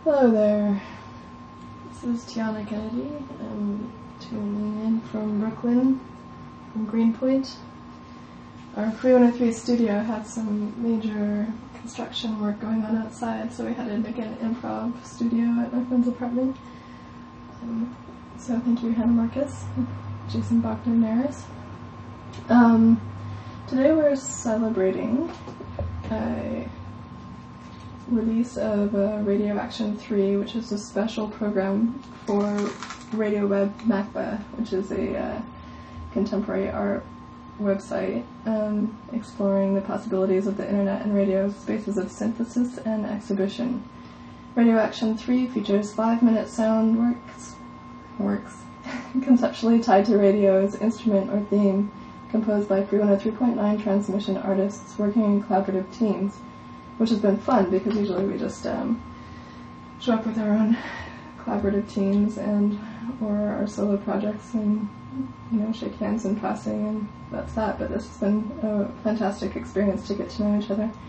Hello there. This is Tiana Kennedy. I'm tuning in from Brooklyn, from Greenpoint. Our 303 studio had some major construction work going on outside, so we had to make an improv studio at my friend's apartment. So thank you, Hannah Marcus, Jason Bachner-Naris. Today we're celebrating a release of Radio Action 3, which is a special program for Radio Web MACBA, which is a contemporary art website exploring the possibilities of the internet and radio spaces of synthesis and exhibition. Radio Action 3 features 5-minute sound works conceptually tied to radio as instrument or theme, composed by 303.9 transmission artists working in collaborative teams, which has been fun because usually we just show up with our own collaborative teams or our solo projects and shake hands in passing, and that's that. But this has been a fantastic experience to get to know each other.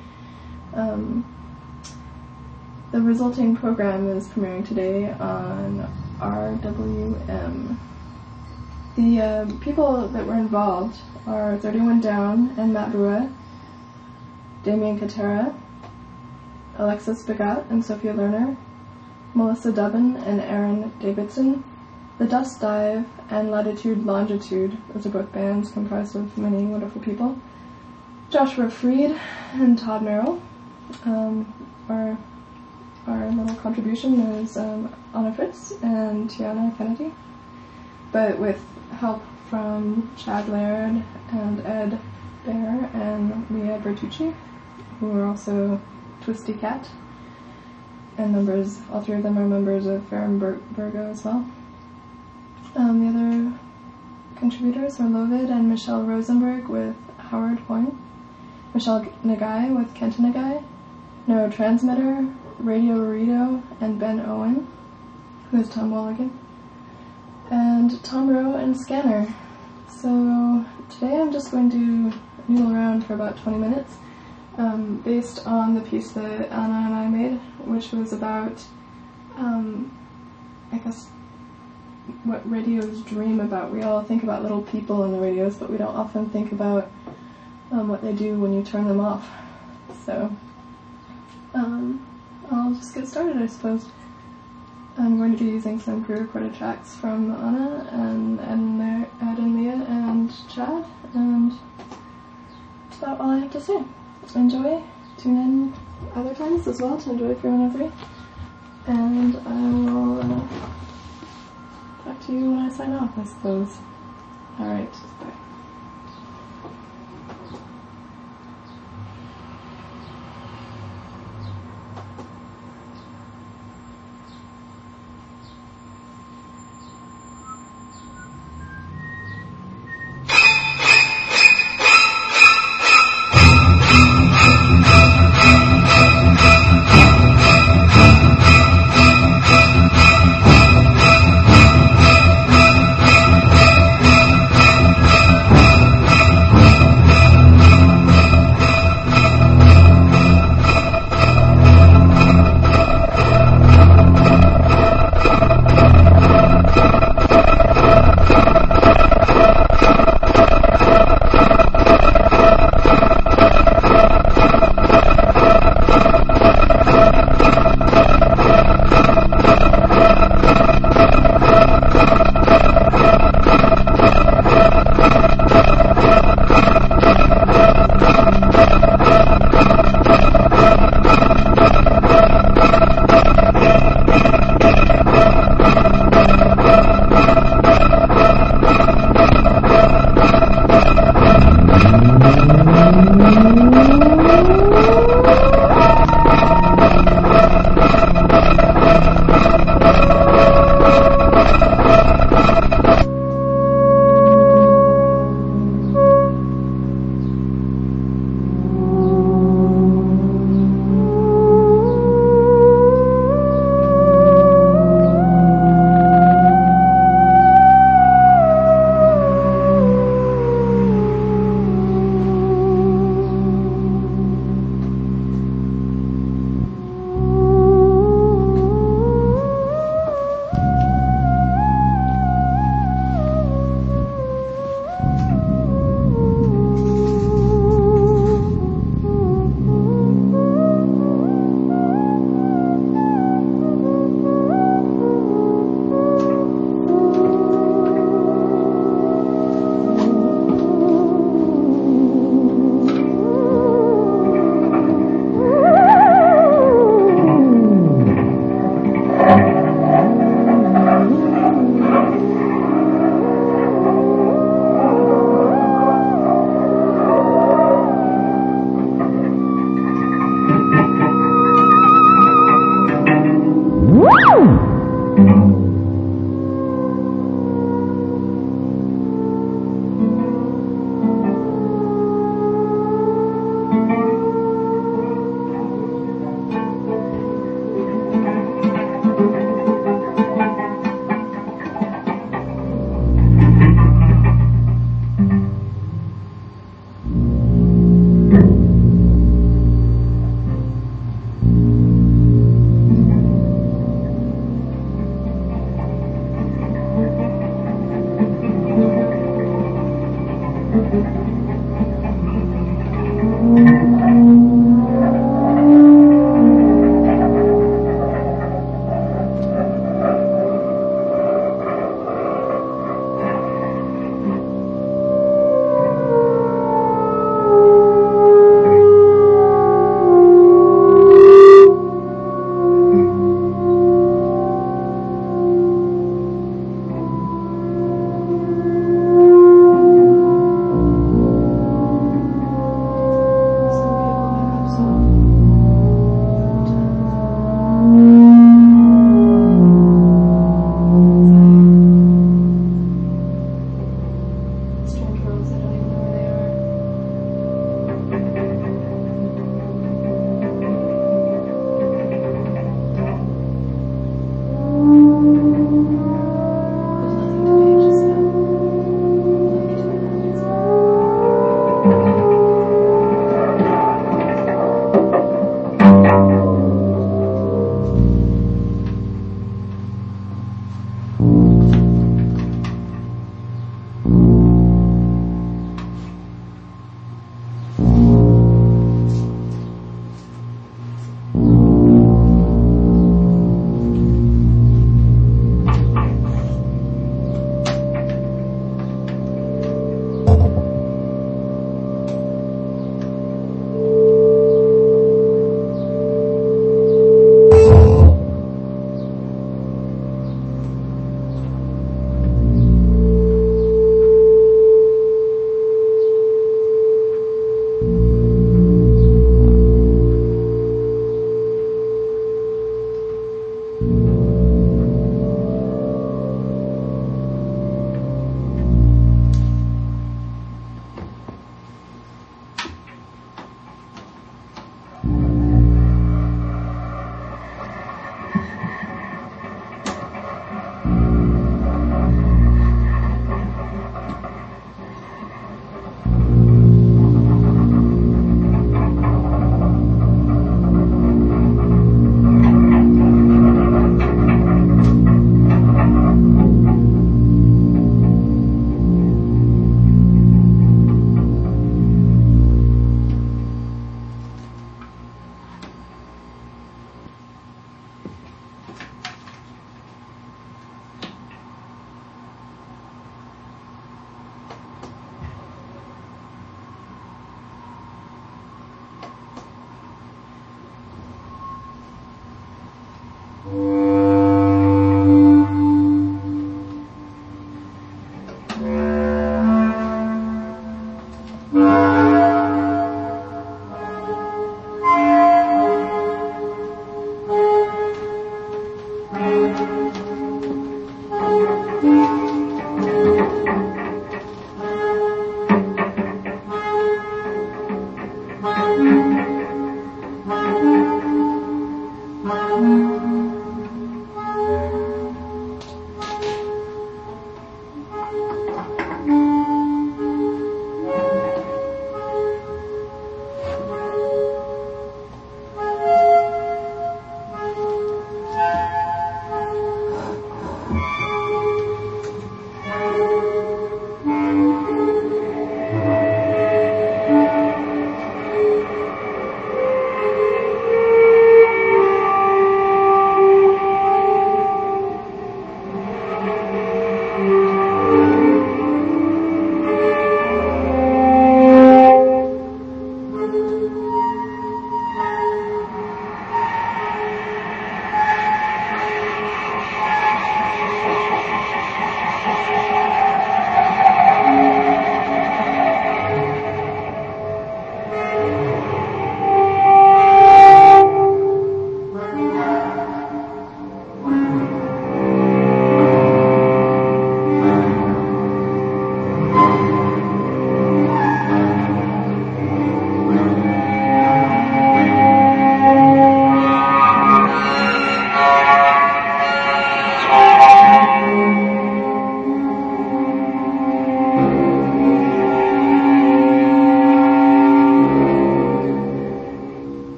The resulting program is premiering today on RWM. The people that were involved are 31 Down and Matt Brua, Damien Katera, Alexis Begat and Sophia Lerner, Melissa Dubbin and Aaron Davidson, The Dust Dive and Latitude Longitude. Those are both bands comprised of many wonderful people. Joshua Freed and Todd Merrill. Our little contribution is Anna Fritz and Tiana Kennedy, but with help from Chad Laird and Ed Bear and Leah Bertucci, who are also Twisty Cat, and all three of them are members of Ferrum Virgo as well. The other contributors are Lovid and Michelle Rosenberg with Howard Horn, Michelle Nagai with Kenta Nagai, Neurotransmitter, Radio Burrito, and Ben Owen, who is Tom Walligan, and Tom Rowe and Scanner. So today I'm just going to noodle around for about 20 minutes, based on the piece that Anna and I made, which was about, what radios dream about. We all think about little people in the radios, but we don't often think about what they do when you turn them off. So I'll just get started, I suppose. I'm going to be using some pre-recorded tracks from Anna and Ed and Leah and Chad, and that's about all I have to say. Enjoy. Tune in other times as well to enjoy 303. And I will talk to you when I sign off, I suppose. Alright, bye.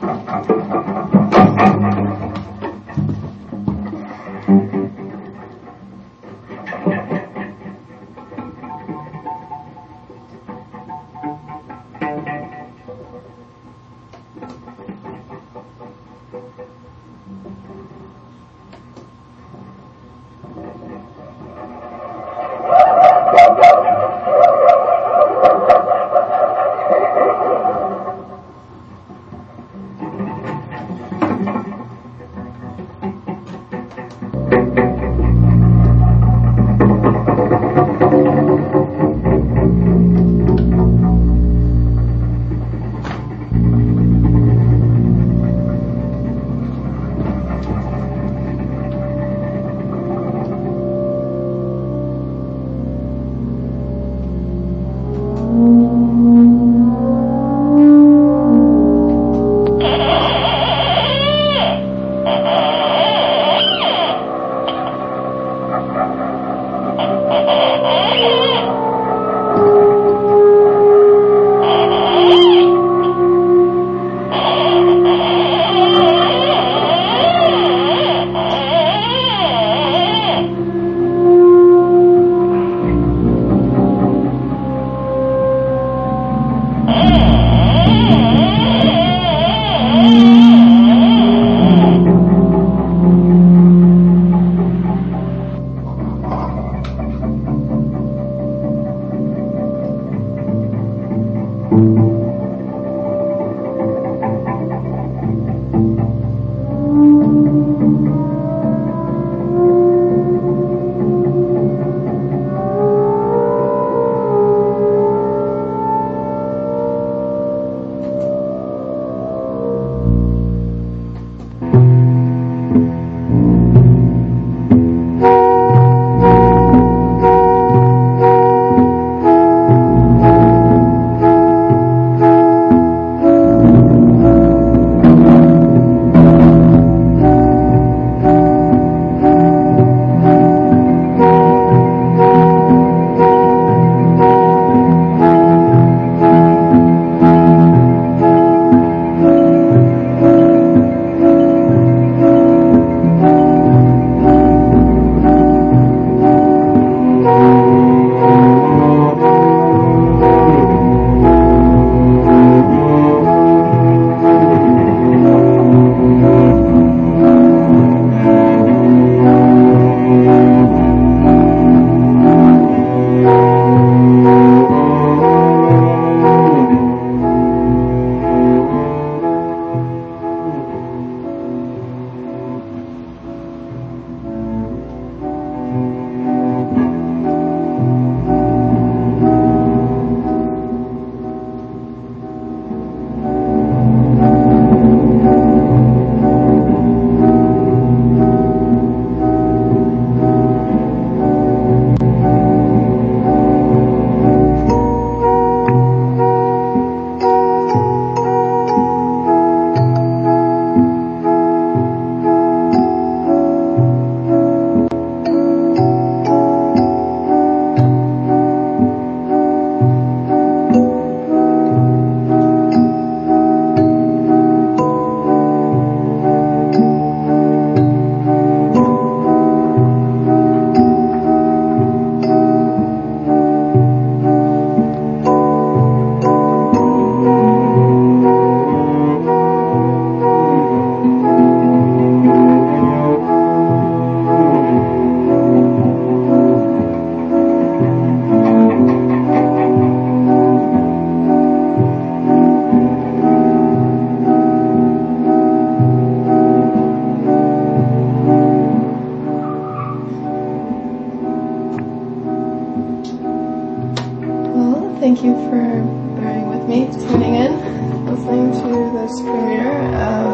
Thank you for bearing with me, tuning in, listening to this premiere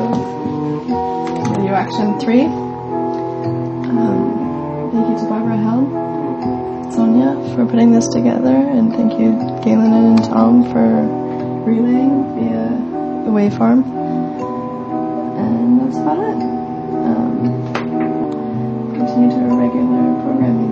of Video Action 3. Thank you to Barbara Helm, Sonia, for putting this together, and thank you Galen and Tom for relaying via the waveform. And that's about it. Continue to regular programming.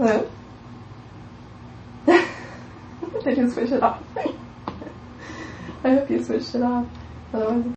Hello? Did you switch it off? I hope you switched it off. Otherwise